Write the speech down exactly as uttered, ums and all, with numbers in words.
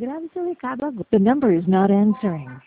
Grabe si Ricardo. The number is not answering.